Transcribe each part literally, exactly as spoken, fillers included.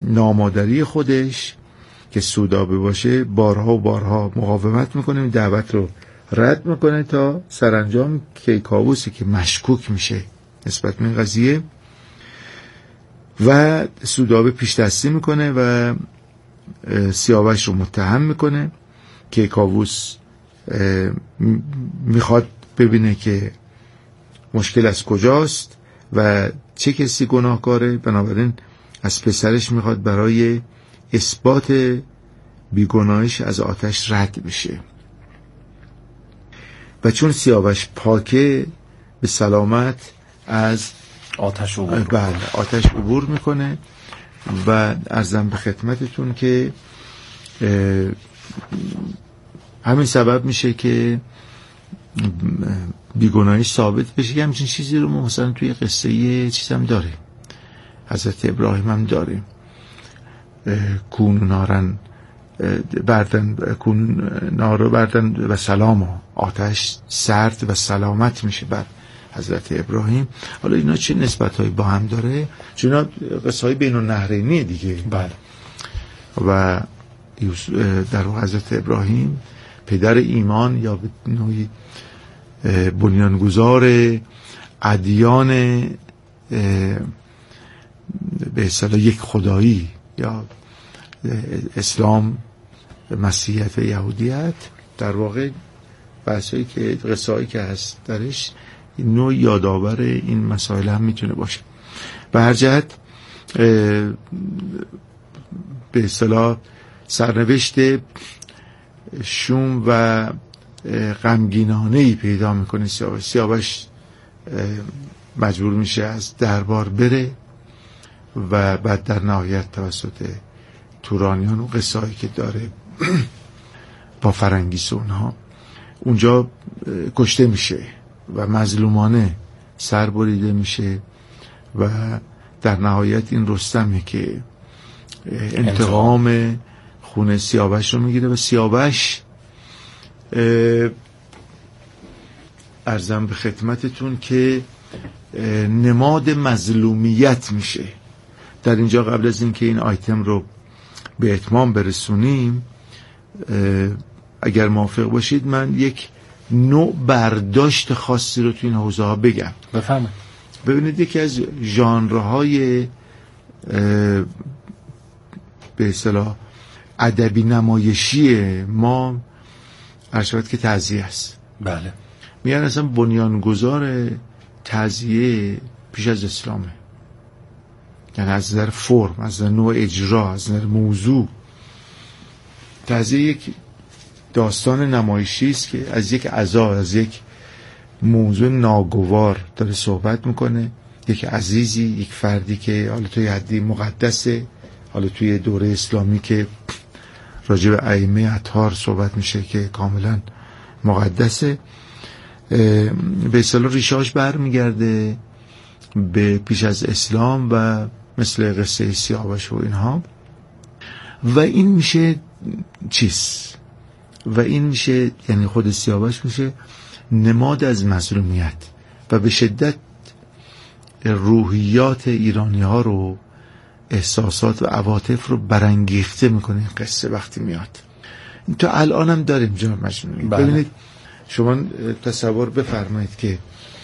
نامادری خودش که سودابه باشه بارها و بارها مقاومت میکنه، دعوت رو رد میکنه تا سرانجام کیکاووسی که مشکوک میشه نسبت به این قضیه و سودابه پیش دستی میکنه و سیاوش رو متهم میکنه. کیکاووس میخواد ببینه که مشکل از کجاست و چه کسی گناهکاره، بنابراین از پسرش میخواد برای اثبات بیگناهیش از آتش رد بشه و چون سیاوش پاکه به سلامت از آتش عبور بله آتش عبور میکنه و عرضم به خدمتتون که همین سبب میشه که بیگناهیش ثابت بشه. که همچین چیزی رو ما مثلا توی قصه یه چیز هم داریم، حضرت ابراهیم هم داریم، کون نارن بردن کون نارو بردن و سلام، آتش سرد و سلامت میشه بر حضرت ابراهیم. حالا اینا چه نسبت‌هایی با هم داره؟ چون اینا قصه‌های بین النهرینی دیگه. بله. و در حضرت ابراهیم پدر ایمان یا به نوعی بنیانگذار ادیان به اصطلاح یک خدایی یا اسلام، مسیحیت و یهودیت، در واقع بحثایی که قصه‌ای که هست درش نوع یادآور این مسائل هم میتونه باشه. به هر جهت به اصطلاح سرنوشت شوم و غمگینانه‌ای پیدا میکنه سیاوش. سیاوش مجبور میشه از دربار بره و بعد در نهایت توسط تورانیان و قصه‌ای که داره با فرنگیس و اونها اونجا کشته میشه و مظلومانه سر بریده میشه و در نهایت این رستمه که انتقام خون سیاوش رو میگیره و سیاوش عرضم به خدمتتون که نماد مظلومیت میشه. در اینجا قبل از اینکه این آیتم رو به اتمام برسونیم اگر موافق باشید من یک نوع برداشت خاصی رو تو این حوزه ها بگم. بفهمید. ببینید یکی از ژانرهای به اصطلاح ادبی نمایشی ما ارشد که تعزیه است. بله. میگن اصلا بنیانگذار تعزیه پیش از اسلامه، یعنی از نظر فرم، از نظر نوع اجرا، از نظر موضوع. تعزیه یک داستان نمایشی است که از یک عزا، از یک موضوع ناگوار داره صحبت میکنه. یک عزیزی، یک فردی که حالا توی حدی مقدسه، حالا توی دوره اسلامی که راجع به ائمه اطهار صحبت میشه که کاملا مقدسه، به اصطلاح ریشه‌اش برمیگرده به پیش از اسلام و مثل قصه سیاوش و اینها. و این میشه چیز و این میشه یعنی خود سیاوش میشه نماد از مظلومیت و به شدت روحیات ایرانی ها رو، احساسات و عواطف رو برانگیخته میکنه این قصه وقتی میاد. تا الان هم داریم جناب مجنونی. بله. ببینید شما تصور بفرمایید که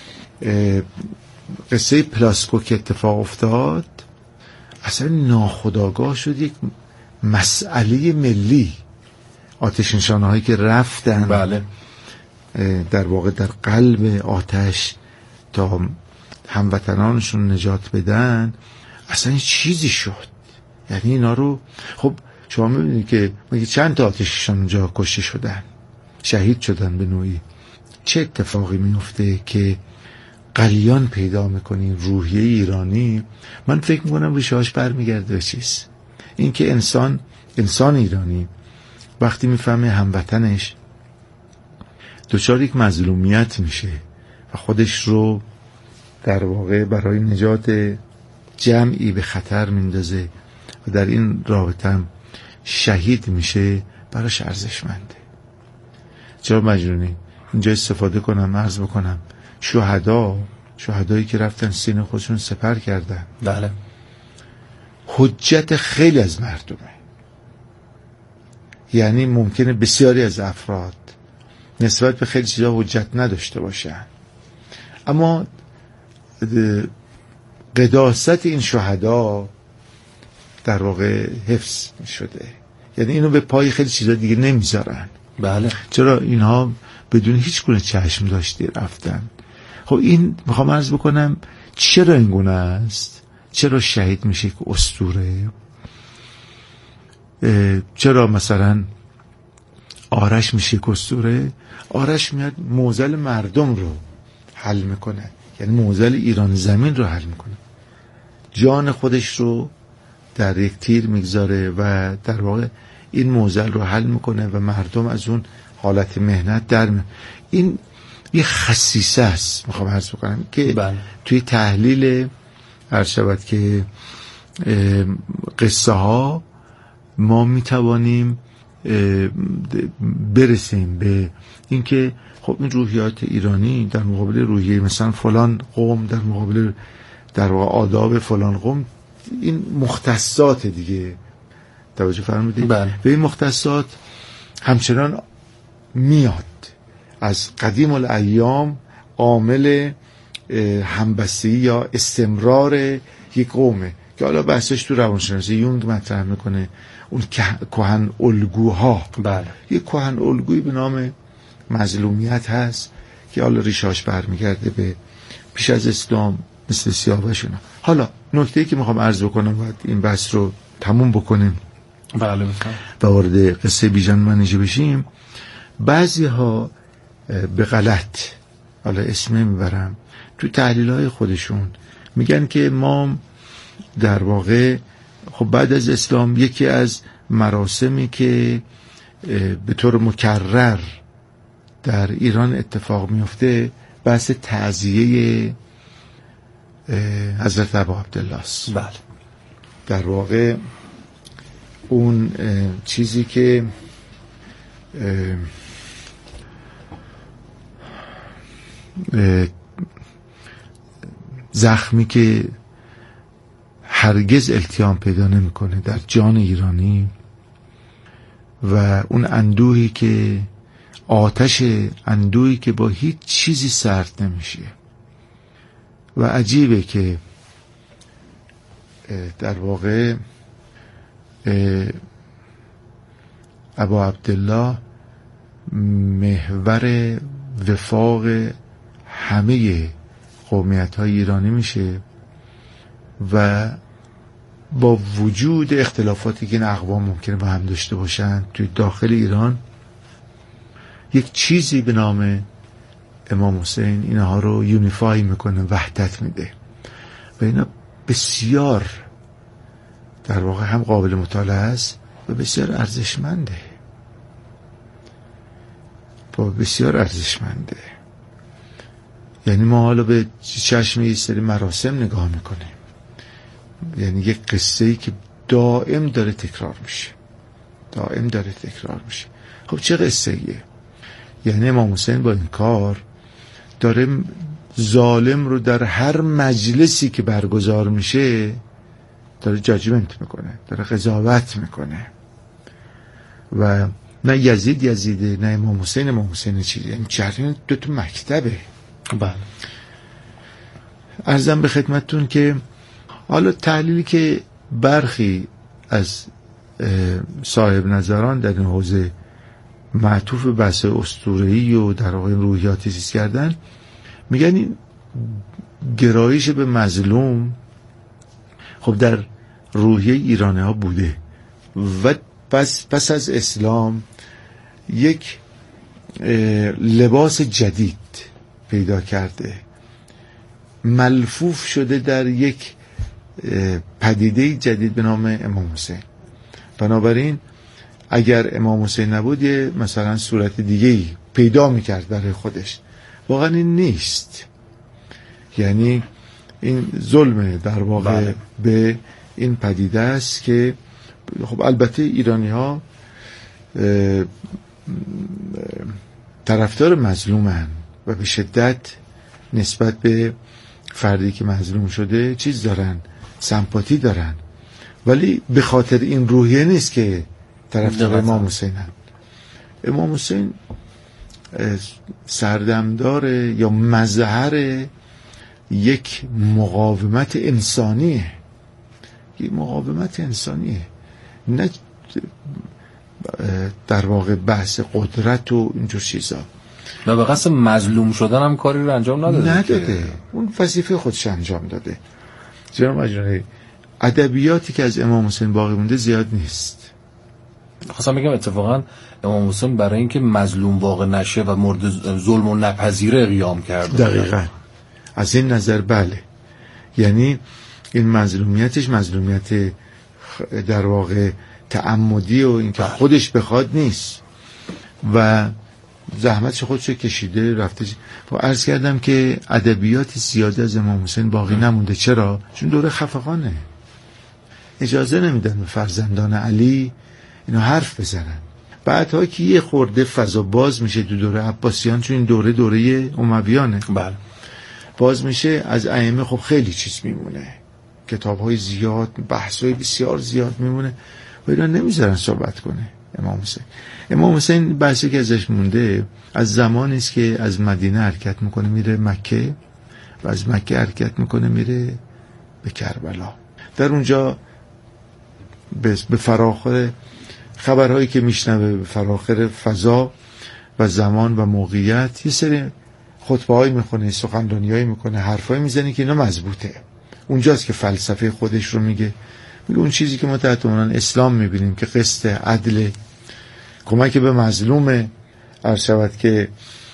قصه پلاسکو که اتفاق افتاد اصلا ناخودآگاه شد یک مسئله ملی. آتش نشانه هایی که رفتن بله. در واقع در قلب آتش تا هموطنانشون نجات بدن اصلا چیزی شد. یعنی اینا رو خب شما میبینید که مگه چند تا آتششان اونجا کشته شدن، شهید شدن به نوعی. چه اتفاقی میفته که قلیان پیدا میکنین روحیه ایرانی؟ من فکر میکنم ریشه‌اش برمیگرده به چیز، این که انسان انسان ایرانی وقتی میفهمه هموطنش دچار یک مظلومیت میشه و خودش رو در واقع برای نجات جمعی به خطر میندازه و در این رابطه هم شهید میشه، براش ارزشمنده. چرا مجنونی اینجا استفاده کنم عرض بکنم شهدا، شهدایی که رفتن سینه خودشون سپر کردن، بله، حجت خیلی از مردمه. یعنی ممکنه بسیاری از افراد نسبت به خیلی چیزا حجت نداشته باشن، اما قداست این شهدا در واقع حفظ شده. یعنی اینو به پای خیلی چیزا دیگه نمیذارن. بله. چرا اینها بدون هیچ گونه چشم داشتی رفتن. خب این میخوام عرض بکنم چرا این گونه است؟ چرا شهید میشه که اسطوره؟ چرا مثلا آرش میشه که اسطوره؟ آرش میاد معضل مردم رو حل میکنه، یعنی معضل ایران زمین رو حل میکنه، جان خودش رو در یک تیر میگذاره و در واقع این معضل رو حل میکنه و مردم از اون حالت مهنت در می... این یه خصیصه است میخوام عرض بکنم که بله. توی تحلیل عرض شود که قصه ها ما میتوانیم برسیم به اینکه خب این روحیات ایرانی در مقابل روحیه مثلا فلان قوم، در مقابل در واقع آداب فلان قوم، این مختصات دیگه توجه فرمودید. بله. و این مختصات همچنان میاد از قدیم الایام، عامل همبستگی یا استمرار یک قومه که حالا بحثش تو روانشناسی یونگ مطرح میکنه، اون کهن الگوها. بله. یک کهن الگویی به نام مظلومیت هست که حالا ریشاش برمیگرده به پیش از اسلام مثل سیاوش اینا. حالا نکته‌ای که میخوام عرض بکنم و این بحث رو تموم بکنیم بله میخوام و وارد قصه بیژن منیژه بشیم، بعضی ها به غلط، حالا اسم میبرم، تو تحلیل های خودشون میگن که ما در واقع خب بعد از اسلام یکی از مراسمی که به طور مکرر در ایران اتفاق میفته بحث تعزیه حضرت ابا عبدالله است. بله. در واقع اون چیزی که زخمی که هرگز التیام پیدا نمیکنه در جان ایرانی و اون اندوهی که آتش اندوهی که با هیچ چیزی سرد نمیشه و عجیبه که در واقع ابا عبدالله محور وفاق همه قومیت های ایرانی میشه و با وجود اختلافاتی که این اقوام ممکنه با هم داشته باشن توی داخل ایران، یک چیزی به نام امام حسین اینها رو یونیفای میکنه، وحدت میده و اینا بسیار در واقع هم قابل مطالعه است و بسیار ارزشمنده و بسیار ارزشمنده. یعنی ما حالا به چشم یه سری مراسم نگاه میکنیم، یعنی یک قصه ای که دائم داره تکرار میشه، دائم داره تکرار میشه. خب چه قصه ایه؟ یعنی امام حسین با این کار داره ظالم رو در هر مجلسی که برگزار میشه داره جاجمنت میکنه، داره قضاوت میکنه و نه یزید یزیده، نه امام حسین امام حسین چیزی، یعنی جریان دو تا مکتبه. بله. عرضم به خدمتتون که حالا تحلیلی که برخی از صاحب نظران در این حوزه معطوف بحث اسطوره‌ای و در واقع روحیاتی چیز کردن، میگن این گرایش به مظلوم خب در روحیه ایرانی ها بوده و پس, پس از اسلام یک لباس جدید پیدا کرده، ملفوف شده در یک پدیده جدید به نام امام حسین. بنابراین اگر امام حسین نبود یه مثلا صورت دیگه‌ای پیدا میکرد برای خودش. واقعا این نیست، یعنی این ظلم در واقع بله. به این پدیده است که خب البته ایرانی ها طرفدار مظلومن و به شدت نسبت به فردی که مظلوم شده چیز دارن، سمپاتی دارن، ولی به خاطر این روحیه نیست که طرفدار امام حسینن. امام حسین سردمدار یا مظهر یک مقاومت انسانیه، یک مقاومت انسانیه، نه در واقع بحث قدرت و اینجور چیزا. و به قصد مظلوم شدن هم کاری رو انجام نداده نداده که... اون وظیفه خودش انجام داده. جناب مجنونی، ادبیاتی که از امام حسین باقی مونده زیاد نیست. خواستم بگم اتفاقا امام حسین برای اینکه مظلوم واقع نشه و مورد ظلم و نپذیره قیام کرده. دقیقاً از این نظر بله، یعنی این مظلومیتش مظلومیت در واقع تعمدی و اینکه خودش بخواد نیست و زحمتش خودش کشیده رفته. و عرض کردم که ادبیات زیاده از امام حسین باقی نمونده. چرا؟ چون دوره خفقانه، اجازه نمیدن به فرزندان علی اینا حرف بزنن. بعدها که یه خورده فضا باز میشه تو دوره عباسیان، چون این دوره دوره امویانه، بله باز میشه، از ائمه خب خیلی چیز میمونه، کتاب‌های زیاد، بحث‌های بسیار زیاد میمونه و اینا نمیذارن صحبت کنه امام حسین. امام حسین بحثی که ازش مونده از زمانی است که از مدینه حرکت میکنه میره مکه و از مکه حرکت میکنه میره به کربلا. در اونجا به فراخور خبرهایی که میشنوه، به فراخور فضا و زمان و موقعیت، یه سری خطبه‌هایی میخونه، سخنرانی‌هایی میکنه، حرفایی میزنه که اینا مضبوطه. اونجاست که فلسفه خودش رو میگه. میگه اون چیزی که ما تحت عنوان اسلام میبینیم که قسط، عدل، کمک به مظلوم، عرض شود که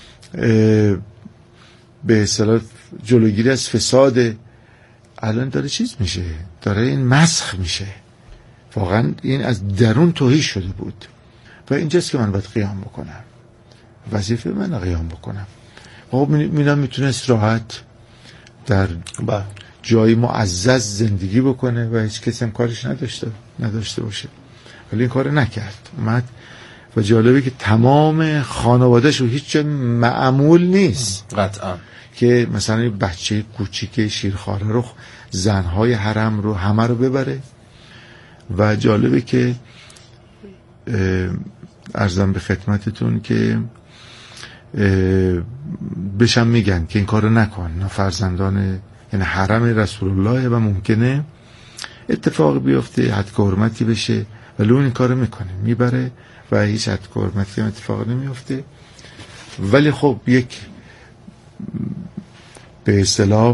به اصطلاح جلوگیری از فساد، الان داره چیز میشه، داره این مسخ میشه. واقعا این از درون توهی شده بود و اینجاست که من باید قیام بکنم، وظیفه من قیام بکنم. خب مینا میتونست راحت در جایی معزز زندگی بکنه و هیچ کسی هم کارش نداشته نداشته باشه، ولی این کار نکرد، اومد. و جالبه که تمام خانواده‌شو هیچ جا معمول نیست قطعا که مثلا یه بچه کوچیک شیرخواره رو، زنهای حرم رو، همه رو ببره. و جالبه که عرضم به خدمتتون که بشم میگن که این کارو نکن، فرزندان یعنی حرم رسول الله و ممکنه اتفاق بیفته، حد که حرمتی بشه، ولی اون این کارو میکنه، میبره و هیچ حد که حرمتی هم اتفاق نمیفته. ولی خب یک به اصطلاح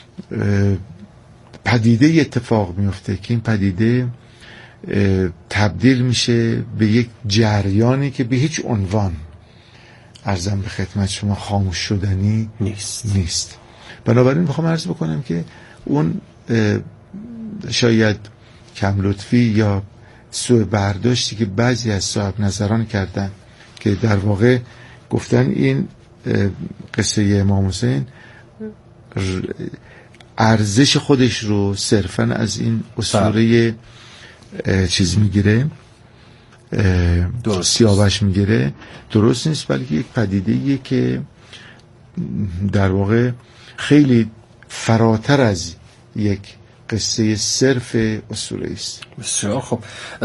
پدیده اتفاق میفته که این پدیده تبدیل میشه به یک جریانی که به هیچ عنوان عرضم به خدمت شما خاموش شدنی نیست نیست. بنابراین میخوام عرض بکنم که اون شاید کم لطفی یا سوء برداشتی که بعضی از صاحب نظران کردن که در واقع گفتن این قصه امام حسین ارزش خودش رو صرفاً از این اسطوره چیز میگیره، سیاوش میگیره، درست نیست، بلکه یک پدیده‌ایه که در واقع خیلی فراتر از یک قصه صرف اسطوره است. بسیار خب.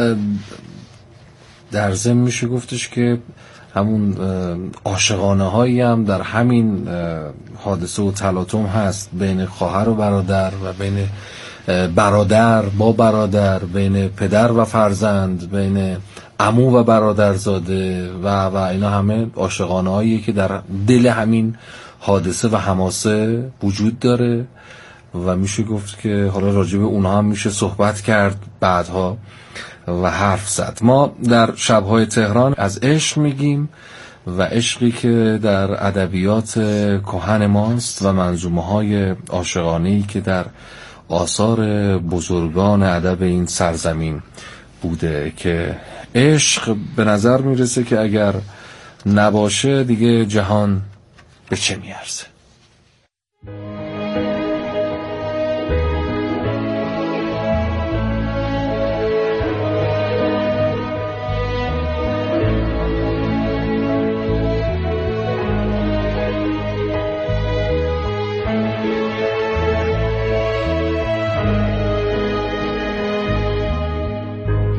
در ضمن میشه گفتش که همون عاشقانه هایی هم در همین حادثه و تلاطم هست بین خواهر و برادر و بین برادر با برادر، بین پدر و فرزند، بین عمو و برادرزاده و و اینا همه عاشقانه هایی که در دل همین حادثه و حماسه وجود داره و میشه گفت که حالا راجع به اونها هم میشه صحبت کرد بعدها و حرف زد. ما در شب‌های تهران از عشق میگیم و عشقی که در ادبیات کهن ماست و منظومه‌های عاشقانه‌ای که در آثار بزرگان ادب این سرزمین بوده که عشق به نظر میرسه که اگر نباشه دیگه جهان به چه میارزه.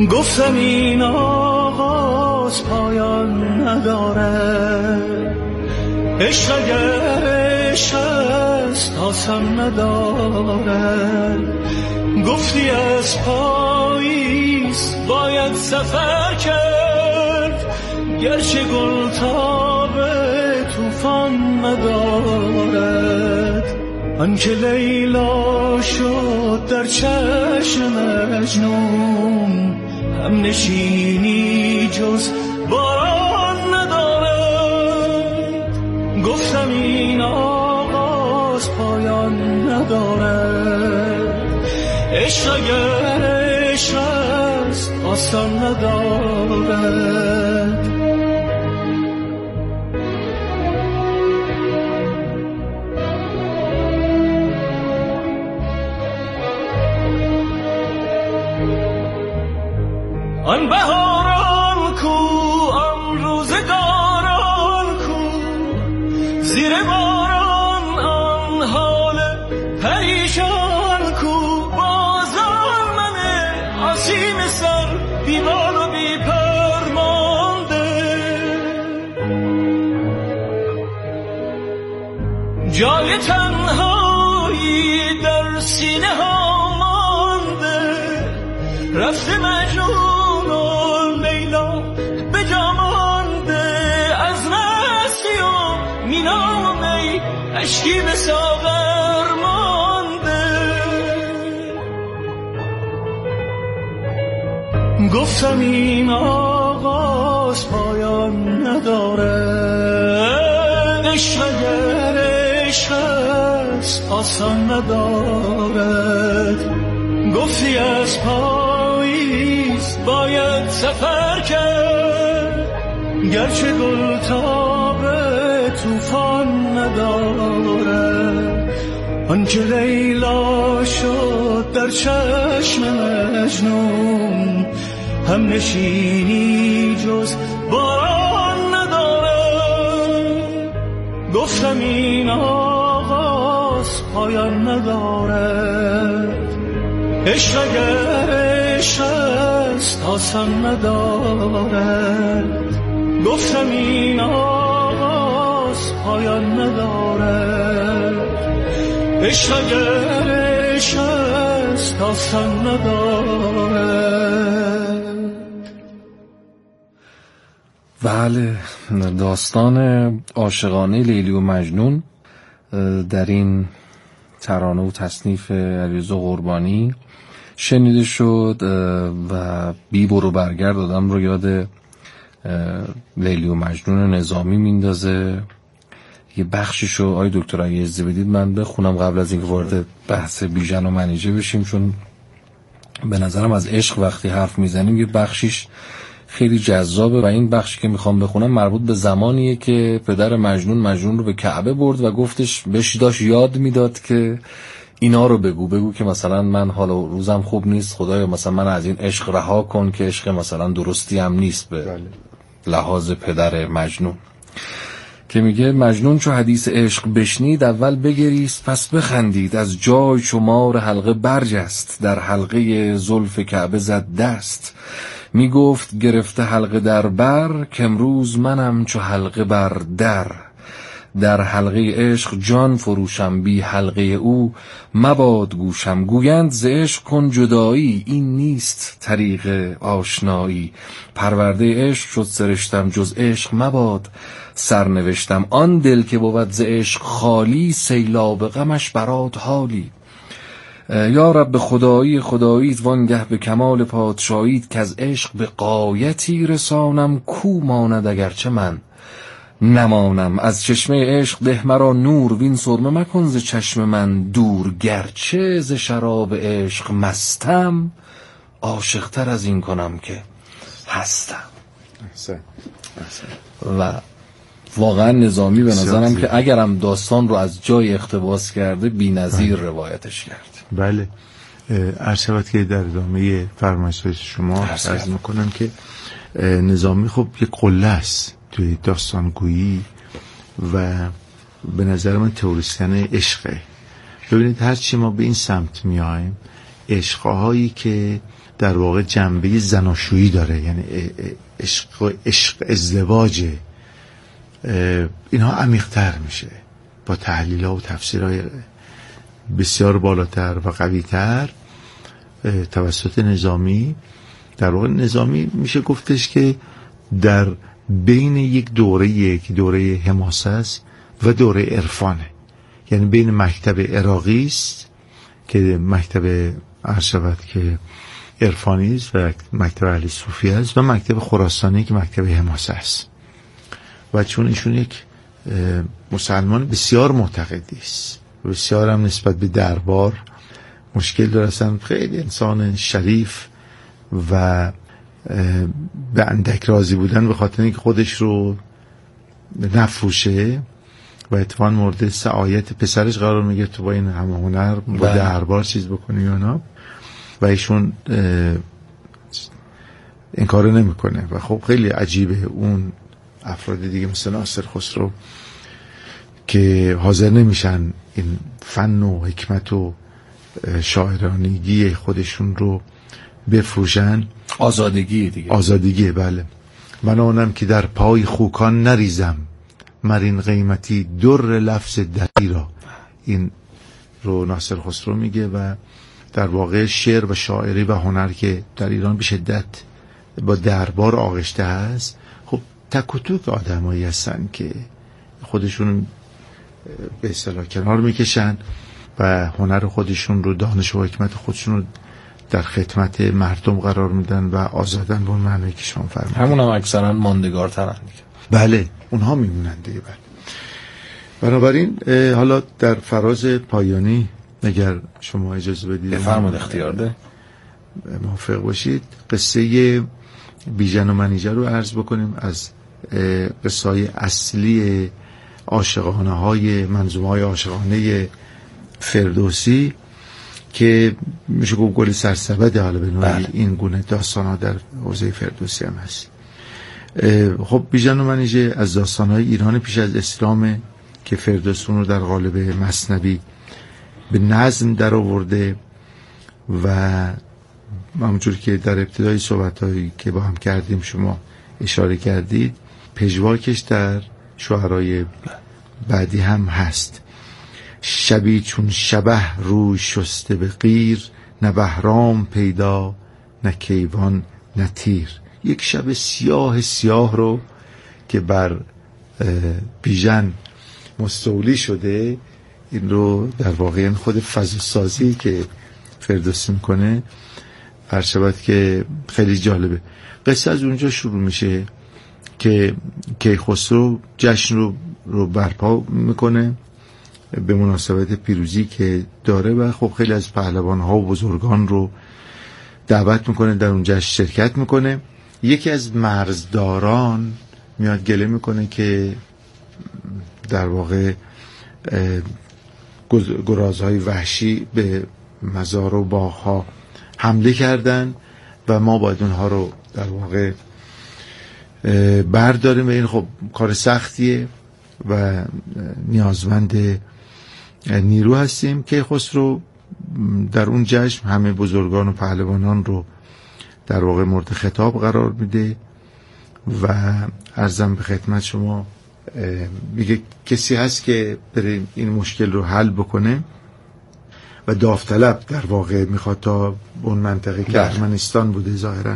گفتم این آغاز پایان نداره، عشق اگر عشق است آسان نداره. گفتی از پاییز باید سفر کرد، گرچه گل تاب توفان ندارد. آنکه لیلا شد در چشم مجنون، هم نشینی جز باران ندارد. گفتم این آغاز پایان ندارد، عشق اگر عشق است آسان ندارد. آن بهاران کو، آن روزگاران کو، زیر باران آن حال پریشان کو. بازان من آسیم سر بیمار و بی پرمانده، جای تنهایی در سینه ها مانده. رفته مجنون اشکی به ساغر مانده. گفتم این آغاز پایان نداره، عشق اگر عشق است آسان ندارد. گفتی از پاییز باید سفر کرد، گرچه گل تاب توفان نداره. آنکه لیلا شد در چشم مجنون، هم نشینی جز باران نداره. گفتم این آغاز پایان نداره، عشق اگر عشق است آسان نداره. گفتم این آغاز پایان نداره، عشق اگر عشق است آسان نداره. بله، داستان عاشقانه لیلی و مجنون در این ترانه و تصنیف علیرضا قربانی شنیده شد و بی برو برگرد آدم رو یاد لیلی و مجنون نظامی میندازه. یه بخشیشو آی دکتر اگه اجازه بدید من بخونم قبل از اینکه وارد بحث بیژن و منیژه بشیم، چون به نظرم از عشق وقتی حرف میزنیم یه بخشیش خیلی جذابه و این بخشی که میخوام بخونم مربوط به زمانیه که پدر مجنون مجنون رو به کعبه برد و گفتش بهش داشت یاد میداد که اینا رو بگو بگو که مثلا من حالا روزم خوب نیست، خدایا مثلا من از این عشق رها کن که عشق مثلا درستی هم نیست به بله. لحاظ پدر مجنون که میگه مجنون چو حدیث عشق بشنید اول بگریست پس بخندید، از جای شمار حلقه برجست، در حلقه زلف کعبه زد دست. میگفت گرفته حلقه در بر که امروز منم چو حلقه بر در. در حلقه عشق جان فروشم، بی حلقه او مباد گوشم. گویند ز عشق کن جدایی، این نیست طریق آشنایی. پرورده عشق شد سرشتم، جز عشق مباد سرنوشتم. آن دل که بود ز عشق خالی، سیلاب غمش برات حالی. یا رب خدایی خداییت وانگه به کمال پادشاهیت، که از عشق به غایتی رسانم، کو ماند اگرچه من نمانم. از چشمه عشق ده مرا نور، وین سرمه مکن ز چشم من دور. گرچه ز شراب عشق مستم، عاشق‌تر از این کنم که هستم. احسن. احسن. و واقعا نظامی به نظرم که اگرم داستان رو از جای اقتباس کرده بی‌نظیر روایتش کرد. بله، عرض شود که در ادامه فرمایشات شما عرض میکنم که نظامی خب یک قله است توی داستانگویی و به نظر من تئوریسین عشقه. ببینید هرچی ما به این سمت میایم، عشقهایی که در واقع جنبه زناشویی داره، یعنی عشق عشق ازدواج اینها عمیق‌تر میشه با تحلیل‌ها و تفسیرهای بسیار بالاتر و قوی‌تر توسط نظامی. در واقع نظامی میشه گفتش که در بین یک دوره که دوره حماسه است و دوره عرفانه، یعنی بین مکتب عراقی است که مکتب عرض شود که عرفانی است و مکتب اهل صوفی است و مکتب خراسانی که مکتب حماسه است. و چون ایشون یک مسلمان بسیار معتقدی است، بسیار هم نسبت به دربار مشکل داره، اصلا خیلی انسان شریف و به اندک راضی بودن به خاطر اینکه خودش رو نفروشه و اتفاقا مورد سعایت پسرش قرار میگه تو با این همه هنر با دربار چیز بکنی یا نه، و ایشون این کارو نمیکنه. و خب خیلی عجیبه اون افراد دیگه مثل ناصر خسرو که حاضر نمیشن این فن و حکمت و شاعرانگی خودشون رو بفروشن. آزادگی دیگه، آزادگی. بله. من آنم که در پای خوکان نریزم، مرین قیمتی در لفظ دری را. این رو ناصر خسرو میگه و در واقع شعر و شاعری و هنر که در ایران به شدت با دربار آغشته هست، خب تک و توک آدمایی هستن که خودشون به اصطلاح کنار میکشن و هنر خودشون رو، دانش و حکمت خودشون رو در خدمت مردم قرار میدن و آزادن به اون معنی که شما فرمودید. همون هم اکثرا ماندگارترن دیگه. بله اونها میمونن دیگه. بله. بنابراین حالا در فراز پایانی اگر شما اجازه بدید بفرمایید، اختیار ده، موافق باشید، قصه بیژن و منیژه رو عرض بکنیم از قصه های اصلی عاشقانه های منظومه های عاشقانه فردوسی که میشه گفت گل سرسبد حالا به نوعی این گونه داستان ها در حوزه فردوسی هم هست. خب بیژن و منیژه از داستان های ایران پیش از اسلام که فردوسی رو در قالب مثنوی به نظم در آورده و همونجور که در ابتدای صحبت‌هایی که با هم کردیم شما اشاره کردید، پژواکش در شعرهای بعدی هم هست. شبی چون شبه روی شسته به قیر، نه بهرام پیدا نه کیوان نه تیر. یک شب سیاه سیاه رو که بر بیژن مستولی شده، این رو در واقع خود فضا سازی که فردوسی میکنه هر که خیلی جالبه. قصه از اونجا شروع میشه که کیخسرو جشن رو, رو برپا میکنه به مناسبت پیروزی که داره و خب خیلی از پهلوان ها و بزرگان رو دعوت میکنه در اون جشن شرکت میکنه. یکی از مرزداران میاد گله میکنه که در واقع گرازهای وحشی به مزار و باغ‌ها حمله کردن و ما باید اونها رو در واقع برداریم و این خب کار سختیه و نیازمند نیرو هستیم. که خسرو در اون جشن همه بزرگان و پهلوانان رو در واقع مورد خطاب قرار میده و عرضم به خدمت شما میگه کسی هست که بره این مشکل رو حل بکنه و داوطلب در واقع میخواد تا اون منطقه که ارمنستان بوده ظاهرا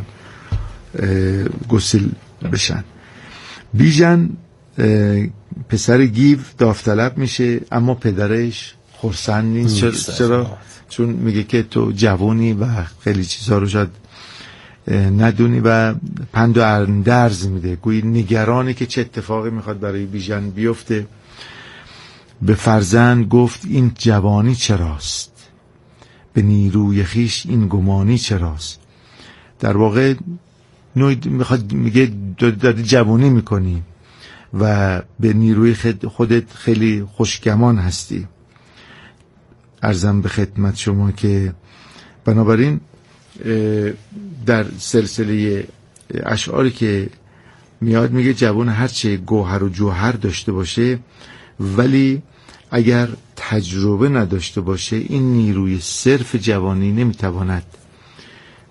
گسیل بشن. بیژن پسر گیو داوطلب میشه اما پدرش خرسند نیست. چرا؟ چرا؟ چون میگه که تو جوانی و خیلی چیزها رو شاید ندونی و پند و اندرز میده، گویی نگرانی که چه اتفاقی میخواد برای بیژن بیفته. به فرزند گفت این جوانی چراست، به نیروی خیش این گمانی چراست. در واقع میخواد میگه داری جوانی میکنی و به نیروی خودت خیلی خوشگمان هستی. عرضم به خدمت شما که بنابراین در سلسله اشعاری که میاد میگه جوان هرچه گوهر و جوهر داشته باشه ولی اگر تجربه نداشته باشه این نیروی صرف جوانی نمیتواند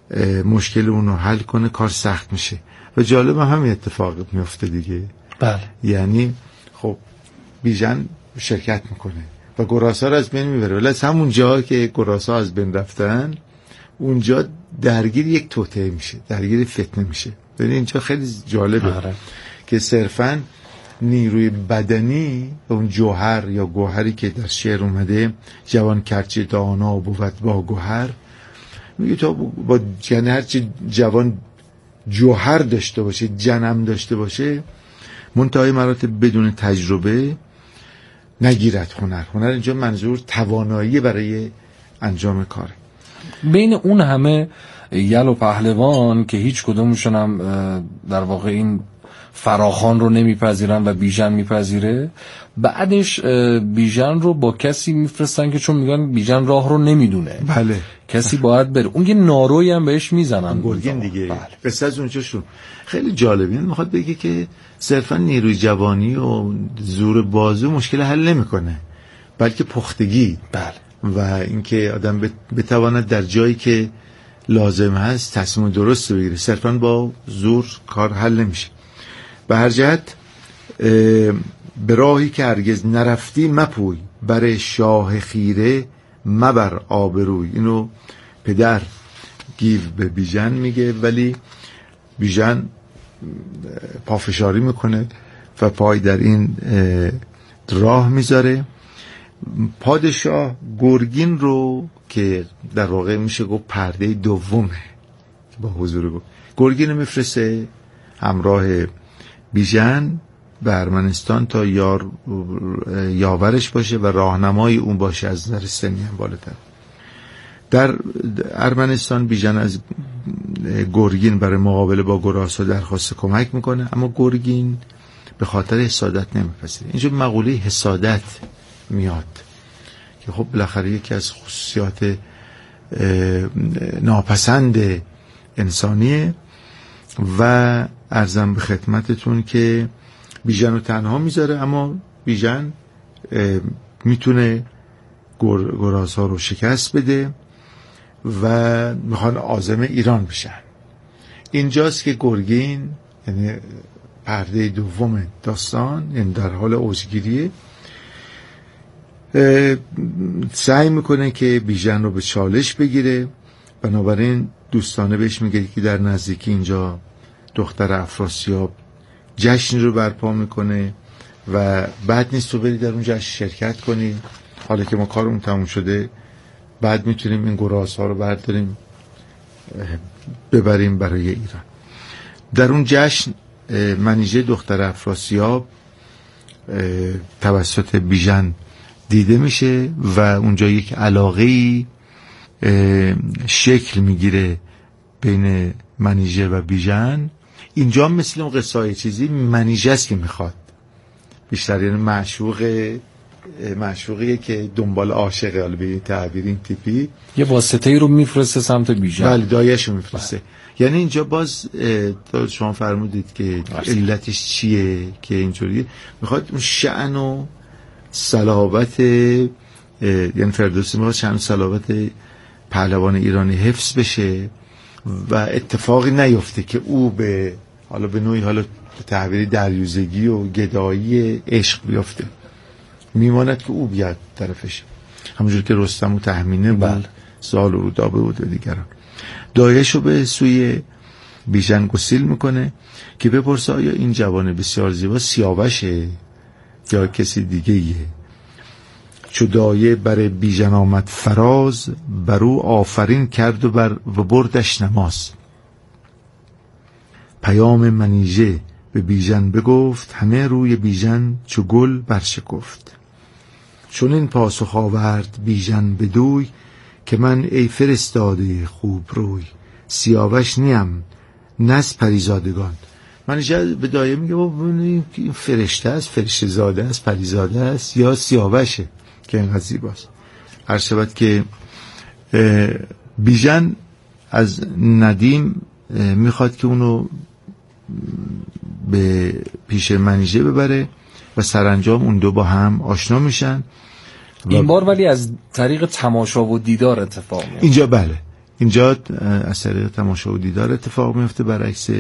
مشکل اون رو حل کنه کار سخت میشه. و جالب همین اتفاق میفته دیگه. بله. یعنی خب بیژن شرکت میکنه و گراسا رو از بین میبره، ولی از همون جا که گراسا از بین رفتن اونجا درگیر یک توطئه میشه، درگیر فتنه میشه. ببین اینجا خیلی جالبه آره. که صرفاً نیروی بدنی اون جوهر یا گوهری که در شعر اومده، جوان کرچه دانا بود با گوهر، میگه تو با یعنی هرچی جوان جوهر داشته باشه، جنم داشته باشه، منتهای مراتب بدون تجربه نگیرد هنر. هنر اینجا منظور توانایی برای انجام کاره. بین اون همه یل و پهلوان که هیچ کدومشون هم در واقع این فراخوان رو نمیپذیرن و بیژن میپذیره، بعدش بیژن رو با کسی میفرستن که چون میگن بیژن راه رو نمیدونه، بله کسی باید بره، اون یه نارویی هم بهش میزنن گرگین دیگه. بله. قصه از اونجا شون خیلی جالبه. این میخواد بگه که صرفا نیروی جوانی و زور بازو مشکل حل نمیکنه، بلکه پختگی. بله. و اینکه آدم بتواند در جایی که لازم هست تصمیم درست بگیره. صرفا با زور کار حل نمیشه. به هر جهت به راهی که هرگز نرفتی مپوی، بر شاه خیره مبر آبروی. اینو پدر گیو به بیژن میگه، ولی بیژن پافشاری میکنه و پای در این راه میذاره. پادشاه گرگین رو که در واقع میشه گفت پرده دومه با حضور گفت گرگین میفرسته همراه بیژن به ارمنستان تا یار یاورش باشه و راهنمای اون باشه از نظر سنی هم بالاتر. در ارمنستان بیژن از گرگین برای مقابله با گراسا درخواست کمک میکنه، اما گرگین به خاطر حسادت نمیپذیره. اینجا مقوله حسادت میاد که خب بالاخره یکی از خصوصیات ناپسند انسانیه. و عرضم به خدمتتون که بیژن رو تنها میذاره، اما بیژن میتونه گراسا رو شکست بده و میخوان عازم ایران بشن. اینجاست که گرگین یعنی پرده دوم داستان، یعنی در حال اوجگیریه، سعی میکنه که بیژن رو به چالش بگیره. بنابراین دوستانه بهش میگه که در نزدیکی اینجا دختر افراسیاب جشن رو برپا میکنه و بعد نیست تو بری در اون جشن شرکت کنی، حالا که ما کارمون تموم شده بعد میتونیم این گراس‌ها رو برداریم ببریم برای ایران. در اون جشن منیژه دختر افراسیاب توسط بیژن دیده میشه و اونجا یک علاقه‌ای شکل میگیره بین منیژه و بیژن. اینجا مثل اون قصه چیزی منیژه است که میخواد بیشتر، یعنی معشوق معشوقیه که دنبال عاشقه، حالا به تعبیر این تیپی یه واسطه‌ای رو میفرسته سمت بیژن. بله دایه‌شو میفرسته. یعنی اینجا باز شما فرمودید که علتش چیه که اینجوریه، میخواد اون شأن و صلابت، یعنی فردوسی میخواد شأن و صلابت پهلوان ایرانی حفظ بشه و اتفاقی نیفته که او به حالا به نوعی حالا تعبیری دریوزگی و گدایی عشق بیفته. میماند که او بیاد طرفش، همونجور که رستم و تهمینه بود، زال و رودابه بود و دیگران. دایه‌شو به سوی بیژن گسیل میکنه که بپرسه آیا این جوان بسیار زیبا سیاوشه یا کسی دیگه ایه. چو دایه بر بیژن آمد فراز، بر او آفرین کرد و بر و بردش نماز. پیام منیژه به بیژن بگفت، همه روی بیژن چو گل برشکفت. چون این پاسخ آورد بیژن بدوی، که من ای فرستاده خوب روی. سیاوش نیم نز پریزادگان. منیژه به دایه میگه این فرشته است، فرشته زاده است، پریزاده است یا سیاوشه که اینقدر زیباست. هر شود که بیژن از ندیم میخواد که اونو به پیش منیژه ببره و سرانجام اون دو با هم آشنا میشن. این بار ولی از طریق تماشا و دیدار اتفاق میفته. اینجا بله، اینجا از طریق تماشا و دیدار اتفاق میفته، برعکس